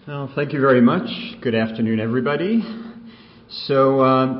Well, thank you very much. Good afternoon, everybody. So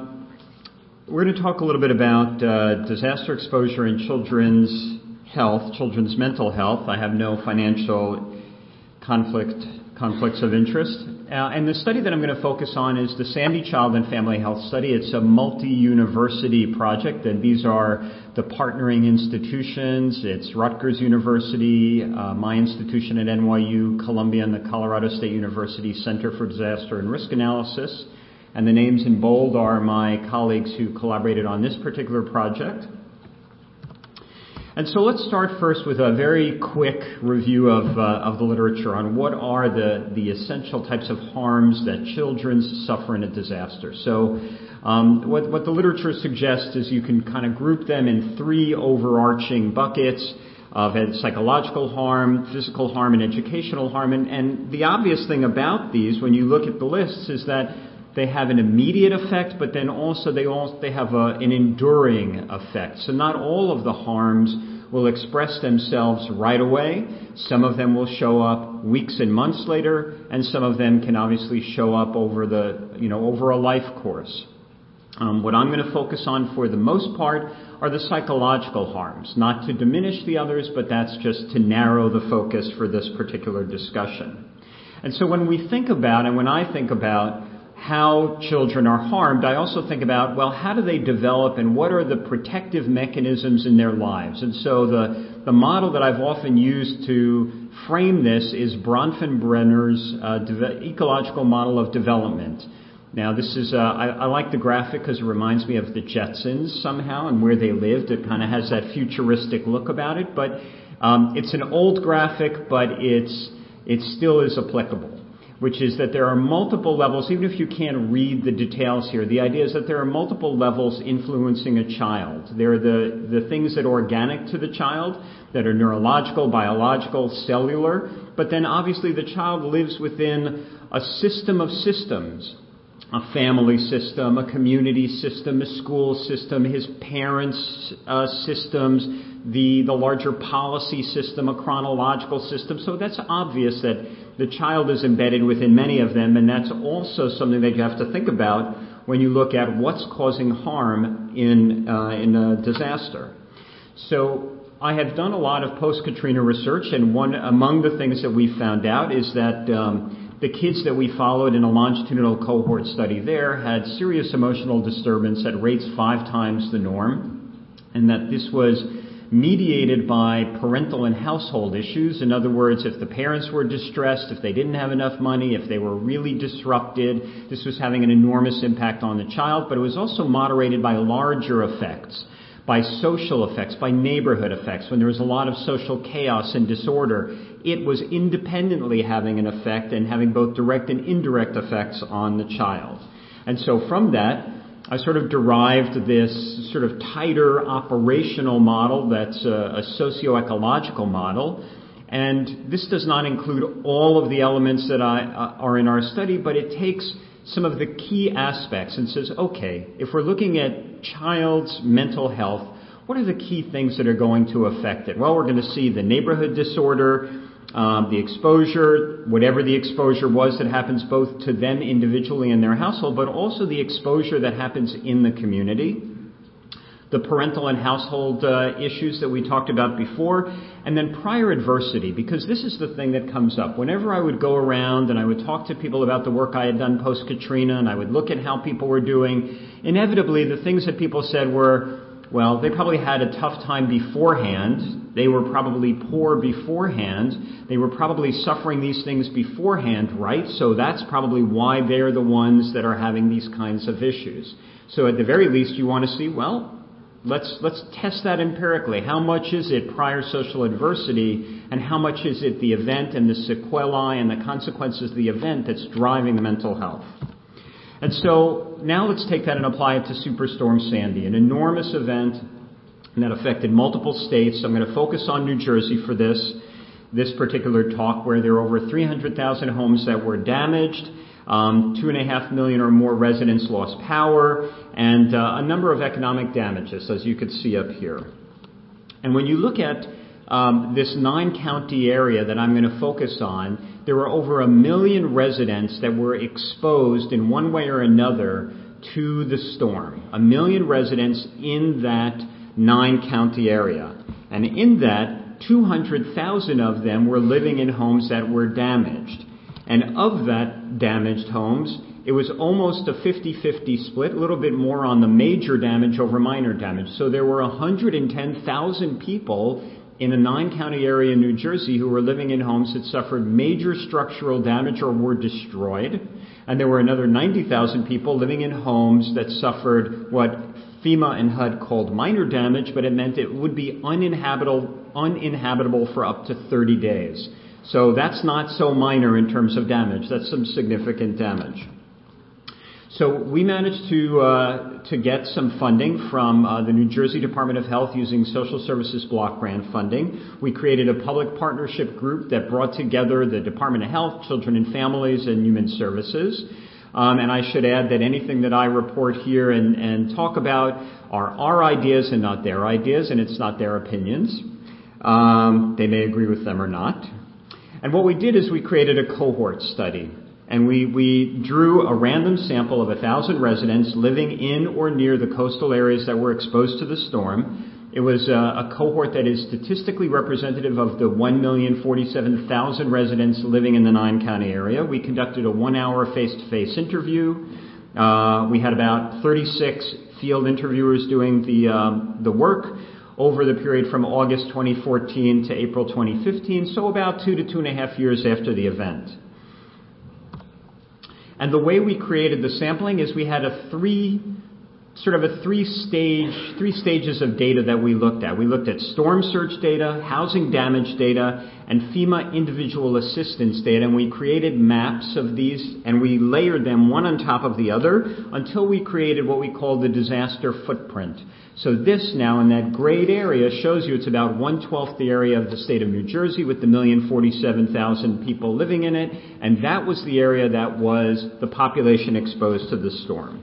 we're going to talk a little bit about disaster exposure in children's health, children's mental health. I have no financial conflicts of interest. And the study that I'm going to focus on is the Sandy Child and Family Health Study. It's a multi-university project, and these are the partnering institutions. It's Rutgers University, my institution at NYU, Columbia, and the Colorado State University Center for Disaster and Risk Analysis. And the names in bold are my colleagues who collaborated on this particular project. And so let's start first with a very quick review of the literature on what are the essential types of harms that children suffer in a disaster. So what the literature suggests is you can kind of group them in three overarching buckets of psychological harm, physical harm, and educational harm. And the obvious thing about these, when you look at the lists, is that they have an immediate effect, but then also they have an enduring effect. So not all of the harms will express themselves right away. Some of them will show up weeks and months later, and some of them can obviously show up over a life course. What I'm going to focus on for the most part are the psychological harms, not to diminish the others, but that's just to narrow the focus for this particular discussion. And so when we think about, and when I think about how children are harmed, I also think about, well, how do they develop and what are the protective mechanisms in their lives? And so the model that I've often used to frame this is Bronfenbrenner's ecological model of development. Now, this is, I like the graphic because it reminds me of the Jetsons somehow and where they lived. It kind of has that futuristic look about it, but it's an old graphic, but it still is applicable, which is that there are multiple levels, even if you can't read the details here. The idea is that there are multiple levels influencing a child. There are the things that are organic to the child, that are neurological, biological, cellular, but then obviously the child lives within a system of systems, a family system, a community system, a school system, his parents' systems, the larger policy system, a chronological system. So that's obvious that the child is embedded within many of them, and that's also something that you have to think about when you look at what's causing harm in a disaster. So I have done a lot of post-Katrina research, and among the things that we found out is that the kids that we followed in a longitudinal cohort study there had serious emotional disturbance at rates 5 times the norm, and that this was mediated by parental and household issues. In other words, if the parents were distressed, if they didn't have enough money, if they were really disrupted, this was having an enormous impact on the child, but it was also moderated by larger effects, by social effects, by neighborhood effects. When there was a lot of social chaos and disorder, it was independently having an effect and having both direct and indirect effects on the child. And so from that, I sort of derived this sort of tighter operational model that's a socio-ecological model. And this does not include all of the elements that are in our study, but it takes some of the key aspects and says, okay, if we're looking at child's mental health, what are the key things that are going to affect it? Well, we're going to see the neighborhood disorder, the exposure, whatever the exposure was that happens both to them individually and their household, but also the exposure that happens in the community, the parental and household issues that we talked about before, and then prior adversity, because this is the thing that comes up. Whenever I would go around and I would talk to people about the work I had done post-Katrina, and I would look at how people were doing, inevitably the things that people said were, well, they probably had a tough time beforehand. They were probably poor beforehand. They were probably suffering these things beforehand, right? So that's probably why they're the ones that are having these kinds of issues. So at the very least, you want to see, well, let's test that empirically. How much is it prior social adversity, and how much is it the event and the sequelae and the consequences of the event that's driving the mental health? And so now let's take that and apply it to Superstorm Sandy, an enormous event that affected multiple states. I'm going to focus on New Jersey for this particular talk, where there are over 300,000 homes that were damaged, 2.5 million or more residents lost power, and a number of economic damages, as you could see up here. And when you look at this 9-county area that I'm going to focus on, there were over 1 million residents that were exposed in one way or another to the storm. 1 million residents in that 9-county area. And in that, 200,000 of them were living in homes that were damaged. And of that damaged homes, it was almost a 50-50 split, a little bit more on the major damage over minor damage. So there were 110,000 people in a 9-county area in New Jersey who were living in homes that suffered major structural damage or were destroyed. And there were another 90,000 people living in homes that suffered what FEMA and HUD called minor damage, but it meant it would be uninhabitable for up to 30 days. So that's not so minor in terms of damage. That's some significant damage. So we managed to get some funding from the New Jersey Department of Health using Social Services Block Grant funding. We created a public partnership group that brought together the Department of Health, Children and Families, and Human Services. And I should add that anything that I report here and talk about are our ideas and not their ideas, and it's not their opinions. They may agree with them or not. And what we did is we created a cohort study. And we drew a random sample of 1,000 residents living in or near the coastal areas that were exposed to the storm. It was a cohort that is statistically representative of the 1,047,000 residents living in the 9-county area. We conducted a 1-hour face-to-face interview. We had about 36 field interviewers doing the work over the period from August 2014 to April 2015, so about 2 to 2.5 years after the event. And the way we created the sampling is we had three stages of data that we looked at. We looked at storm surge data, housing damage data, and FEMA individual assistance data, and we created maps of these, and we layered them one on top of the other until we created what we call the disaster footprint. So this now, in that grayed area, shows you it's about 1/12 the area of the state of New Jersey with the 1,047,000 people living in it, and that was the area that was the population exposed to the storm.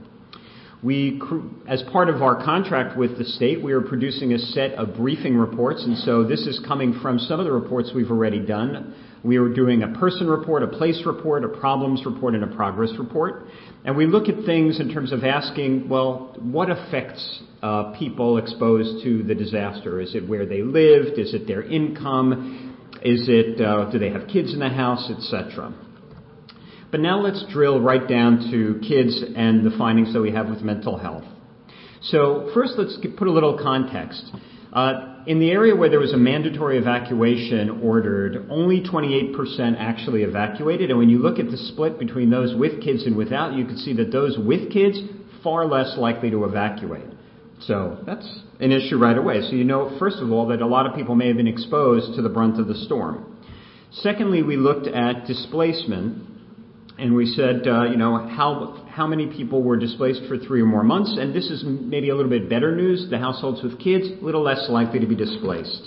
As part of our contract with the state, we are producing a set of briefing reports, and so this is coming from some of the reports we've already done. We are doing a person report, a place report, a problems report, and a progress report. And we look at things in terms of asking, well, what affects people exposed to the disaster? Is it where they lived? Is it their income? Is it, do they have kids in the house, etc.? But now let's drill right down to kids and the findings that we have with mental health. So first, let's put a little context. In the area where there was a mandatory evacuation ordered, only 28% actually evacuated. And when you look at the split between those with kids and without, you can see that those with kids, far less likely to evacuate. So that's an issue right away. So you know, first of all, that a lot of people may have been exposed to the brunt of the storm. Secondly, we looked at displacement. And we said, how many people were displaced for 3 or more months? And this is maybe a little bit better news. The households with kids, a little less likely to be displaced.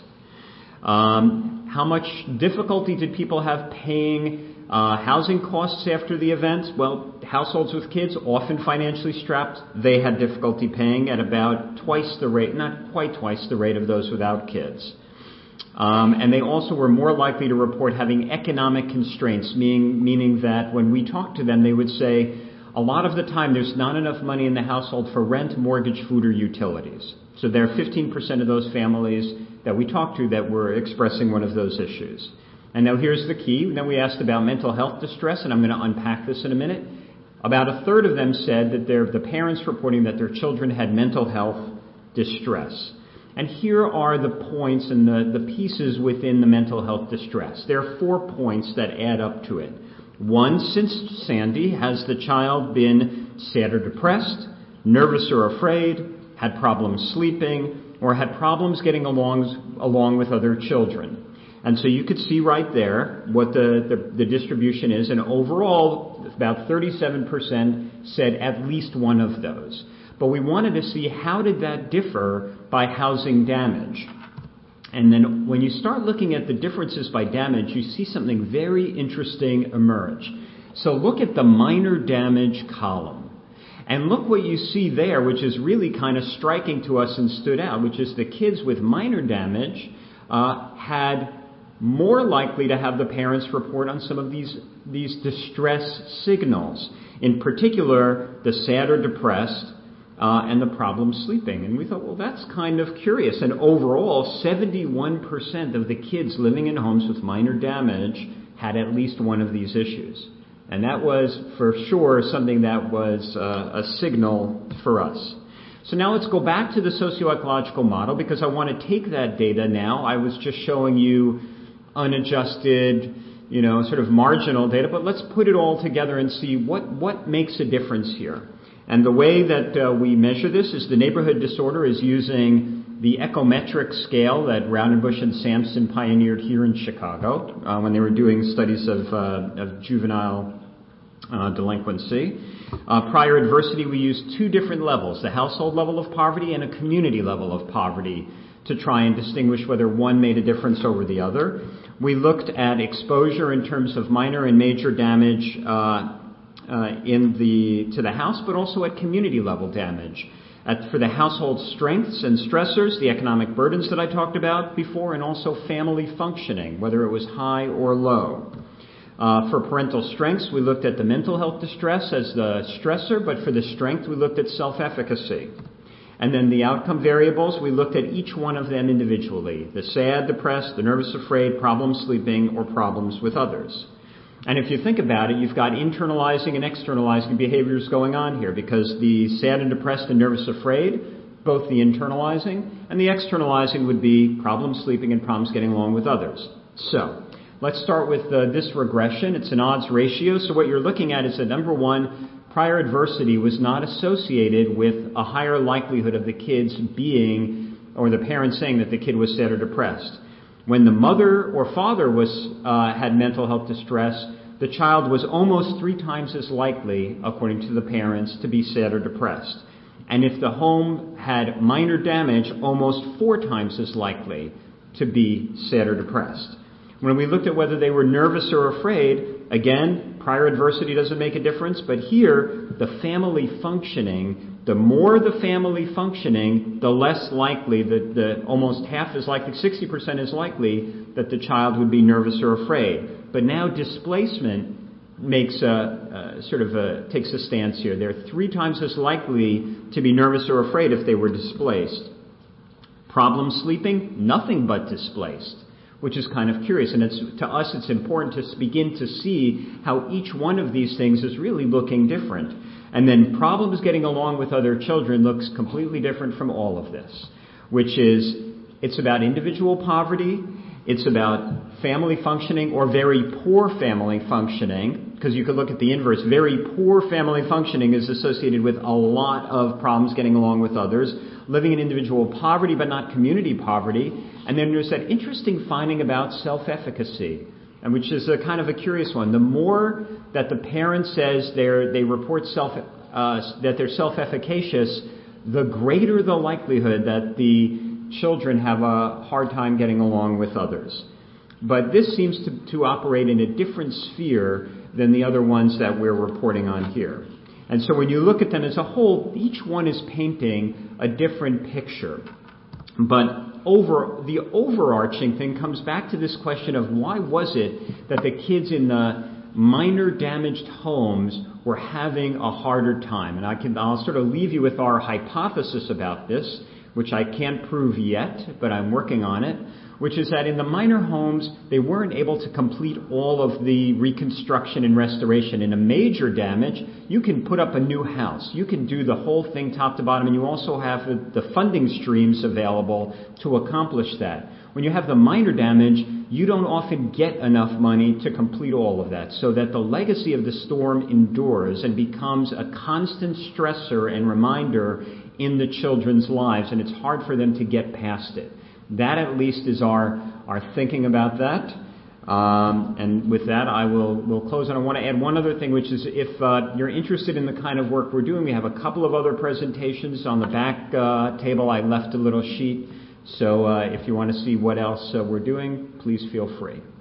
How much difficulty did people have paying housing costs after the event? Well, households with kids, often financially strapped, they had difficulty paying at about twice the rate, not quite twice the rate of those without kids. And they also were more likely to report having economic constraints, meaning that when we talked to them, they would say, a lot of the time there's not enough money in the household for rent, mortgage, food, or utilities. So there are 15% of those families that we talked to that were expressing one of those issues. And now here's the key. Then we asked about mental health distress, and I'm going to unpack this in a minute. About a third of them said that the parents reporting that their children had mental health distress. And here are the points and the pieces within the mental health distress. There are 4 points that add up to it. 1, since Sandy, has the child been sad or depressed, nervous or afraid, had problems sleeping, or had problems getting along with other children? And so you could see right there what the distribution is. And overall, about 37% said at least one of those. But we wanted to see how did that differ by housing damage. And then when you start looking at the differences by damage, you see something very interesting emerge. So look at the minor damage column. And look what you see there, which is really kind of striking to us and stood out, which is the kids with minor damage had more likely to have the parents report on some of these distress signals. In particular, the sad or depressed, and the problem sleeping. And we thought, well, that's kind of curious. And overall, 71% of the kids living in homes with minor damage had at least one of these issues. And that was, for sure, something that was a signal for us. So now let's go back to the socioecological model, because I want to take that data now. I was just showing you unadjusted, sort of marginal data, but let's put it all together and see what makes a difference here. And the way that we measure this is the neighborhood disorder is using the echometric scale that Raudenbush and Sampson pioneered here in Chicago when they were doing studies of juvenile delinquency. Prior adversity, we used two different levels, the household level of poverty and a community level of poverty, to try and distinguish whether one made a difference over the other. We looked at exposure in terms of minor and major damage to the house, but also at community level damage. For the household strengths and stressors, the economic burdens that I talked about before, and also family functioning, whether it was high or low. For parental strengths, we looked at the mental health distress as the stressor, but for the strength, we looked at self-efficacy. And then the outcome variables, we looked at each one of them individually. The sad, depressed, the nervous, afraid, problem sleeping, or problems with others. And if you think about it, you've got internalizing and externalizing behaviors going on here, because the sad and depressed and nervous, afraid, both the internalizing and the externalizing would be problem sleeping and problems getting along with others. So let's start with this regression. It's an odds ratio. So what you're looking at is that, number one, prior adversity was not associated with a higher likelihood of the kids being, or the parents saying that the kid was sad or depressed. When the mother or father had mental health distress, the child was almost 3 times as likely, according to the parents, to be sad or depressed. And if the home had minor damage, almost 4 times as likely to be sad or depressed. When we looked at whether they were nervous or afraid, again, prior adversity doesn't make a difference, but here, the family functioning, the more the family functioning, the less likely, the almost half as likely, 60% is likely that the child would be nervous or afraid. But now displacement makes takes a stance here. They're 3 times as likely to be nervous or afraid if they were displaced. Problem sleeping, nothing but displaced, which is kind of curious. And to us, it's important to begin to see how each one of these things is really looking different. And then problems getting along with other children looks completely different from all of this, which is, it's about individual poverty, it's about family functioning or very poor family functioning, because you could look at the inverse. Very poor family functioning is associated with a lot of problems getting along with others, living in individual poverty but not community poverty. And then there's that interesting finding about self-efficacy, and which is a kind of a curious one. The more that the parent says they report that they're self-efficacious, the greater the likelihood that the children have a hard time getting along with others. But this seems to operate in a different sphere than the other ones that we're reporting on here. And so when you look at them as a whole, each one is painting a different picture. But the overarching thing comes back to this question of why was it that the kids in the minor damaged homes were having a harder time? And I'll sort of leave you with our hypothesis about this, which I can't prove yet, but I'm working on it, which is that in the minor homes, they weren't able to complete all of the reconstruction and restoration. In a major damage, you can put up a new house. You can do the whole thing top to bottom, and you also have the funding streams available to accomplish that. When you have the minor damage, you don't often get enough money to complete all of that, so that the legacy of the storm endures and becomes a constant stressor and reminder in the children's lives, and it's hard for them to get past it. That at least is our thinking about that. And with that, we'll close. And I want to add one other thing, which is if you're interested in the kind of work we're doing, we have a couple of other presentations on the back table. I left a little sheet. So if you want to see what else we're doing, please feel free.